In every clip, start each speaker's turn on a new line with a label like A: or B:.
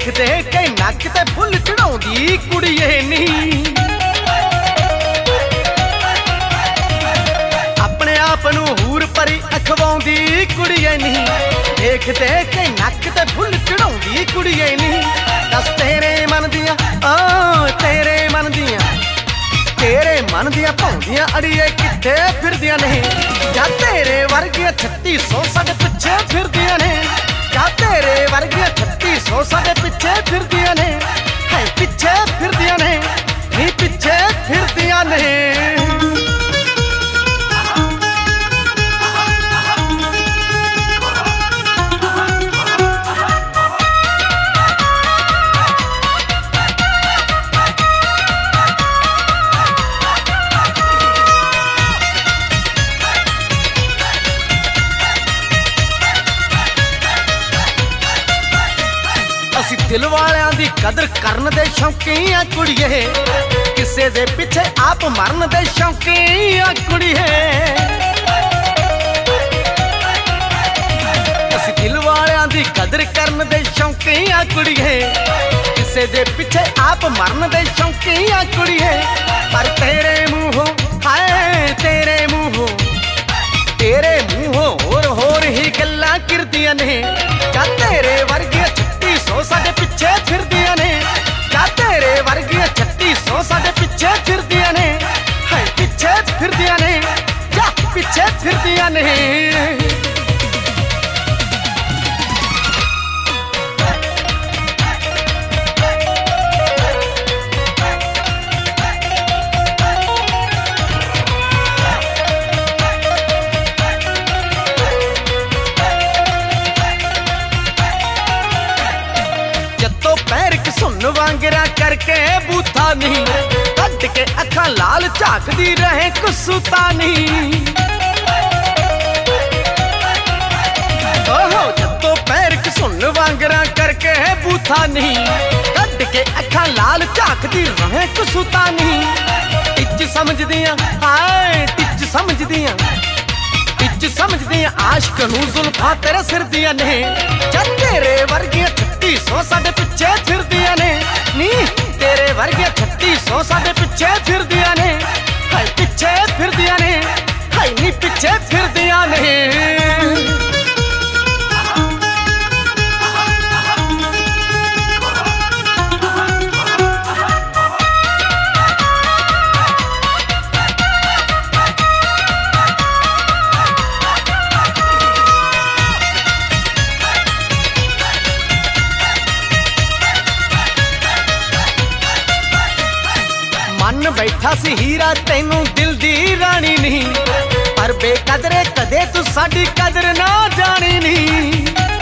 A: देख देख के नक ते फुल चढ़ाउंदी कुड़िए नी। अपने आप नू हूर परी अखवाउंदी कुड़िए नी। देख देख के नक ते फुल चढ़ाउंदी कुड़िए नी। दस तेरे मन दियां तेरे मन दियां भाउंदियां अड़िए किथे फिरदियां ने। क्या तेरे वर्गियां 3600 साडे पिछे फिरदियां ने। क्या तेरे वर्गियां 3600 साडे पिछे फिरदियां ने। है पिछे फिरदियां ने नी पिछे फिरदियां ने। दिल वालियां दी कदर करन दे शौकी आ कुड़िए। किसे दे पिछे आप मरन दे शौकी आ कुड़िए। असी दिल वालियां दी कदर करन दे शौकी आ कुड़िए। किसे दे पिछे आप मरन दे शौकी आ कुड़िए। पर तेरे मूंहों हाय तेरे मूंहों होर ही गल्लां किरदियां ने। क्या तेरे वर्गियां 3600 साडे पिछे फिरदियां ने। क्या तेरे वर्गियां 3600 साडे पिछे फिरदियां ने। है पिछे फिरदियां ने क्या पिछे फिरदियां ने। सुन वांगरा करके बूथा नहीं। कट के अखा लाल झाकदी रहे कुसुता नहीं। ओहो जत्तो पैर सुन वांगरा करके बूथा नहीं। कट के अखा लाल झाकदी रहे कुसुता नहीं। टिच समझदियां हाय टिच समझदियां आशिक नू जुल्फा तेरे सिर दियां ने। क्या तेरे वर्गियां 3600 साडे पिछे फिरदियां ने। नी तेरे वर्गियां 3600 साडे पिछे फिरदियां ने। हाय पिछे फिरदियां ने हाय नी पिछे फिरदियां ने। मन बैठा सी हीरा तेनू दिल दी रानी नहीं। पर बेकदरे कदे तू साडी कदर ना जानी नहीं।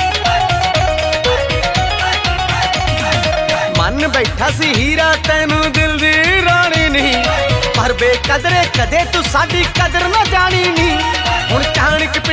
A: मन बैठा सी हीरा तेनू दिल दी रानी नहीं। पर बेकदरे कदे तू साडी कदर ना जानी नहीं। हुण चाणक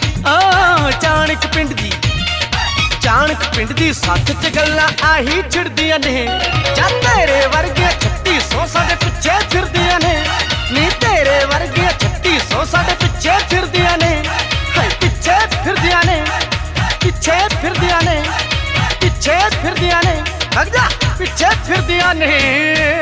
A: पिंड दी सच च गल्लां आही छिड़दियां ने। जा तेरे वर्गियां 3600 साडे पिछे फिरदियां ने। नी तेरे वर्गियां 3600 साडे पिछे फिरदियां ने। हाय पिछे फिरदियां ने पिछे फिरदियां ने पिछे फिरदियां ने। भग जा पिछे फिरदियां ने।